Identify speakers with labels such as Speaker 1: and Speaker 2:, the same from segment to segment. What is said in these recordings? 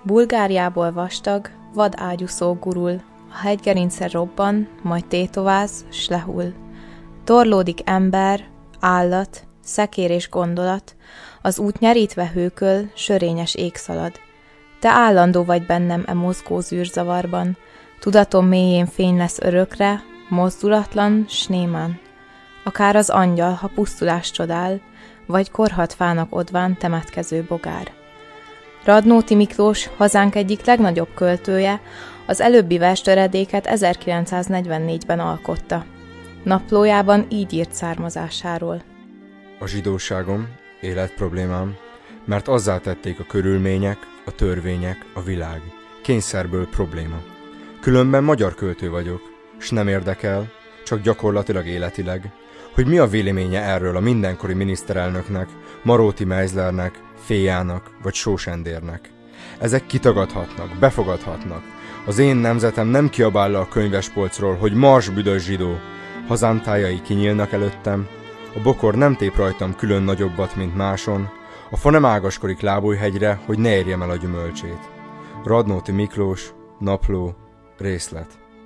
Speaker 1: Bulgáriából vastag, vad ágyúszó gurul, a hegygerince robban, majd tétováz, s lehull. Torlódik ember, állat, szekér és gondolat, az út nyerítve hőköl, sörényes ég szalad. Te állandó vagy bennem e mozgó zűrzavarban, tudatom mélyén fény lesz örökre, mozdulatlan, s némán. Akár az angyal, ha pusztulást csodál, vagy korhat fának odván temetkező bogár. Radnóti Miklós, hazánk egyik legnagyobb költője, az előbbi verstöredéket 1944-ben alkotta. Naplójában így írt származásáról.
Speaker 2: A zsidóságom, életproblémám, mert azzá tették a körülmények, a törvények, a világ. Kényszerből probléma. Különben magyar költő vagyok, s nem érdekel, csak gyakorlatilag életileg, hogy mi a véleménye erről a mindenkori miniszterelnöknek, Maróti Meislernek, Féjának vagy Sós Endérnek. Ezek kitagadhatnak, befogadhatnak. Az én nemzetem nem kiabál le a könyvespolcról, hogy mars büdös zsidó. Hazám tájai kinyílnak előttem, a bokor nem tép rajtam külön nagyobbat, mint máson, a fa nem ágaskodik Lábújhegyre, hogy ne érjem el a gyümölcsét. Radnóti Miklós, napló, részlet.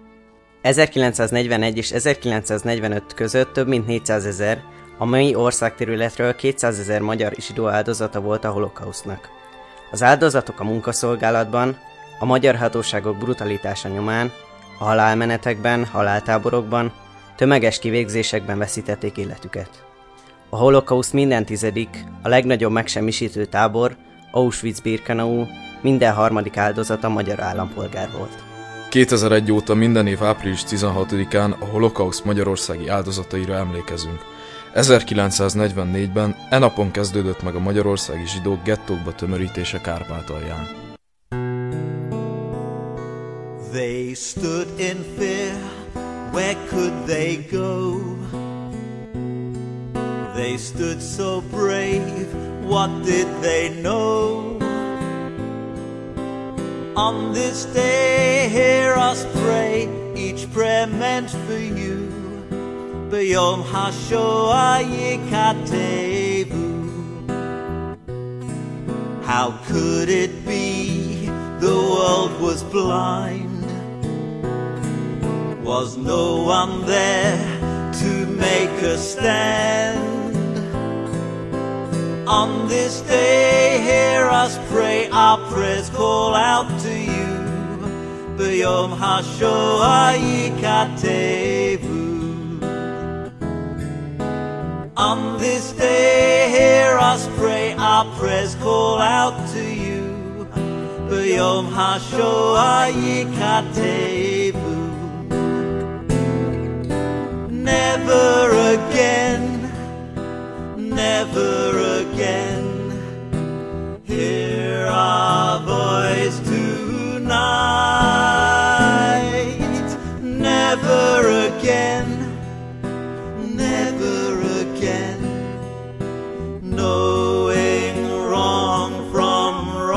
Speaker 3: 1941 és 1945 között több mint 400 000, a mai országterületről 200 000 magyar zsidó áldozata volt a holokausztnak. Az áldozatok a munkaszolgálatban, a magyar hatóságok brutalitása nyomán, a halálmenetekben, haláltáborokban, tömeges kivégzésekben veszítették életüket. A holokauszt minden tizedik, a legnagyobb megsemmisítő tábor, Auschwitz-Birkenau minden harmadik áldozata magyar állampolgár volt.
Speaker 4: 2001 óta minden év április 16-án a holokauszt magyarországi áldozataira emlékezünk. 1944-ben e napon kezdődött meg a magyarországi zsidók gettókba tömörítése Kárpátalján.
Speaker 5: They stood in fear, where could they go? They stood so brave, what did they know? On this day hear us pray, each prayer meant for you. B'yom HaShoah Yikatevu. How could it be the world was blind? Was no one there to make a stand? On this day hear us pray, our prayers call out to you. B'yom HaShoah Yikatevu. On this day hear us pray, our prayers call out to you. B'yom HaShoah Yikatevu. Never again, never again, hear our voice tonight. Never again, never again, knowing wrong from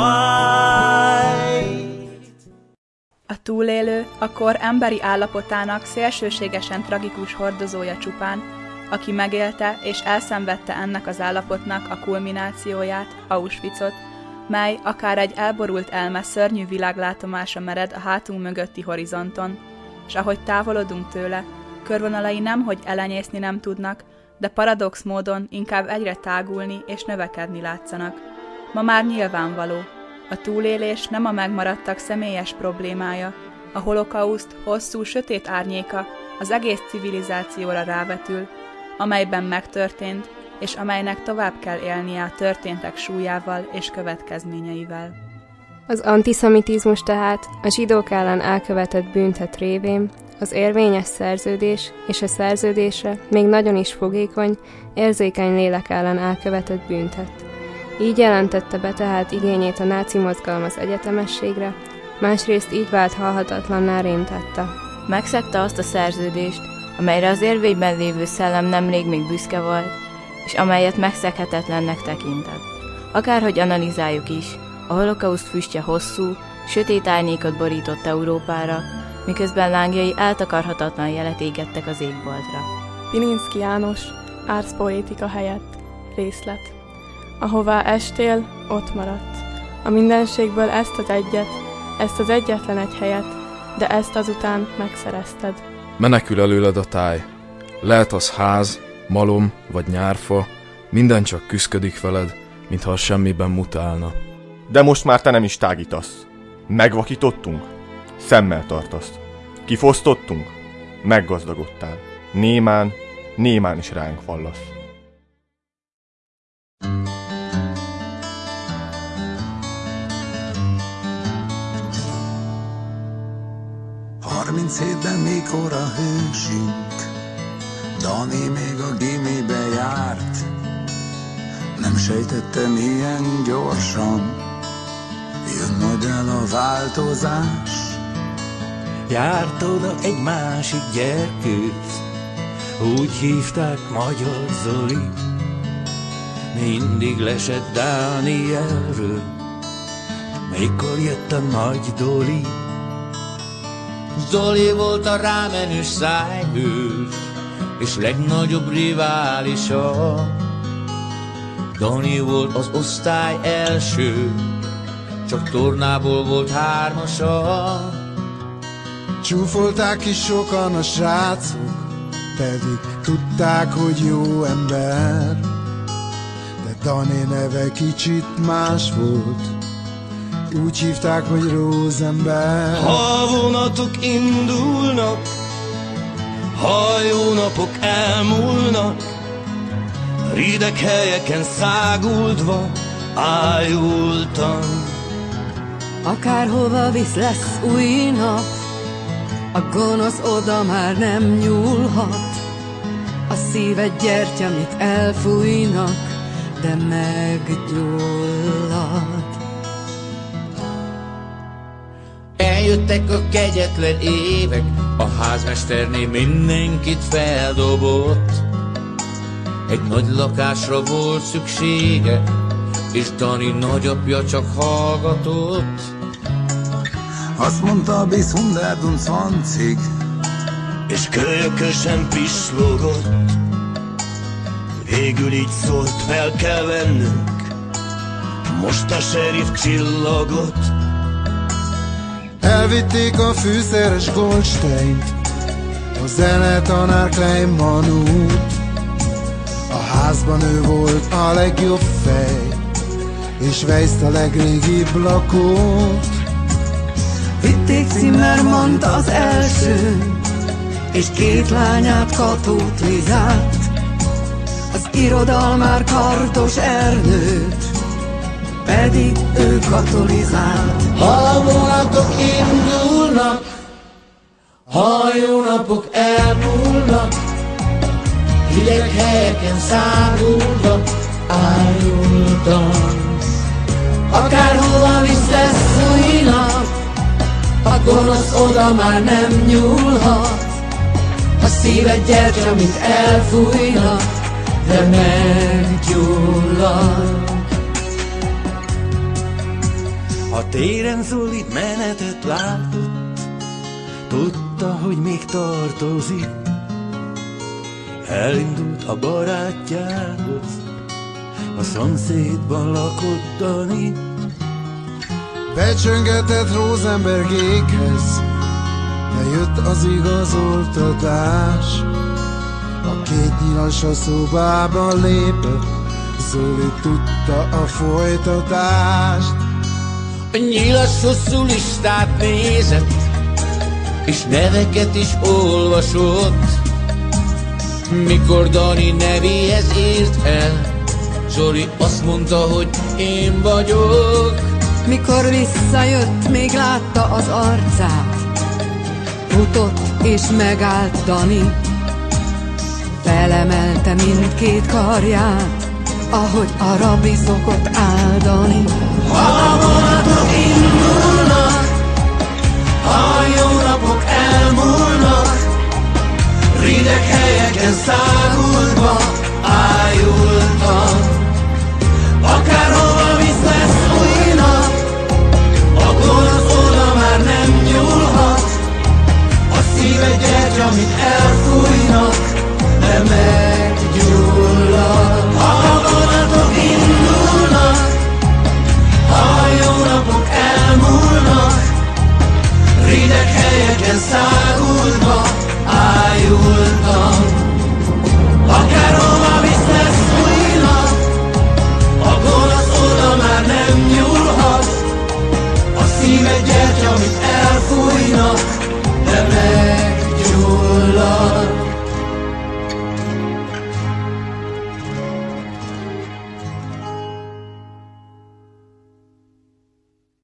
Speaker 5: right.
Speaker 6: A túlélő akkor emberi állapotának szélsőségesen tragikus hordozója csupán, aki megélte és elszenvedte ennek az állapotnak a kulminációját, Auschwitzot, mely akár egy elborult elme szörnyű világlátomása mered a hátunk mögötti horizonton, és ahogy távolodunk tőle, körvonalai nemhogy elenyészni nem tudnak, de paradox módon inkább egyre tágulni és növekedni látszanak. Ma már nyilvánvaló, a túlélés nem a megmaradtak személyes problémája, a holokauszt hosszú, sötét árnyéka az egész civilizációra rávetül, amelyben megtörtént, és amelynek tovább kell élnie a történtek súlyával és következményeivel.
Speaker 7: Az antiszemitizmus tehát a zsidók ellen elkövetett bűntet révén az érvényes szerződés és a szerződésre még nagyon is fogékony, érzékeny lélek ellen elkövetett bűntet. Így jelentette be tehát igényét a náci mozgalom az egyetemességre, másrészt így vált halhatatlanná rémtetta.
Speaker 1: Megszegte azt a szerződést, amelyre az érvényben lévő szellem nemrég még büszke volt, és amelyet megszeghetetlennek tekintett. Akárhogy analizáljuk is, a holokauszt füstje hosszú, sötét árnyékot borított Európára, miközben lángjai eltakarhatatlan jelet égettek az égboltra.
Speaker 8: Pilinszky János, árszpoétika helyett, részlet. Ahová estél, ott maradt.
Speaker 7: A mindenségből ezt az egyetlen egy helyet, de ezt azután megszerezted.
Speaker 4: Menekül előled a táj. Lehet az ház, malom vagy nyárfa, minden csak küszködik veled, mintha a semmiben mutálna.
Speaker 8: De most már te nem is tágítasz. Megvakítottunk, szemmel tartasz. Kifosztottunk, meggazdagodtál. Némán is ránk vallasz.
Speaker 9: Hétben mikor a hősünk, Dani még a gimibe járt, nem sejtettem ilyen gyorsan, jön majd el a változás.
Speaker 5: Járt oda egy másik gyerkőc, úgy hívták Magyar Zoli, mindig lesett Dánielről, mikor jött a nagy Doli. Zoli volt a rámenős szájhős, és legnagyobb riválisa. Dani volt az osztály első, csak tornából volt hármasa.
Speaker 10: Csúfolták is sokan a srácok, pedig tudták, hogy jó ember. De Dani neve kicsit más volt, úgy hívták, hogy Rózember.
Speaker 5: Ha vonatok indulnak, ha jó napok elmúlnak, rideg helyeken száguldva ájultan.
Speaker 11: Akárhova visz, lesz új nap, a gonosz oda már nem nyúlhat. A szíved gyertya, amit elfújnak, de meggyullad.
Speaker 5: Eljöttek a kegyetlen évek, a házmesterné mindenkit feldobott. Egy nagy lakásra volt szüksége, és Dani nagyapja csak hallgatott.
Speaker 9: Azt mondta, bis 120,
Speaker 5: és kölyökösen pislogott. Végül így szólt, fel kell vennünk, most a sheriff csillogott.
Speaker 10: Elvitték a fűszeres Goldsteint, a zenetanár Klein Manút. A házban ő volt a legjobb fej, és Weisst a legrégibb lakót.
Speaker 11: Vitték Zimmermannt az első, és 2 lányát, Katót, Lizát, az irodalmár Kardos Ernőt, pedig ő katolizált.
Speaker 5: Ha a vonatok indulnak, ha jó napok elmúlnak, hideg helyeken szágulva ájultan.
Speaker 11: Akárhova visz, lesz új nap, a gonosz oda már nem nyúlhat. A szíved gyertya, mint elfújnak, de meggyullad.
Speaker 5: A téren Zoli menetet látott, tudta, hogy még tartozik. Elindult a barátjához, a szomszédban lakott Dani.
Speaker 10: Becsöngetett Rosenbergékhez, de jött az igazoltatás. A 2 nyilas a szobába lépett, Zoli tudta a folytatást.
Speaker 5: A nyilas hosszú listát nézett, és neveket is olvasott. Mikor Dani nevéhez ért el, Zoli azt mondta, hogy én vagyok.
Speaker 11: Mikor visszajött, még látta az arcát, futott és megállt Dani. Felemelte mindkét karját, ahogy a rabbi szokott áldani.
Speaker 5: Ha a vonatok indul,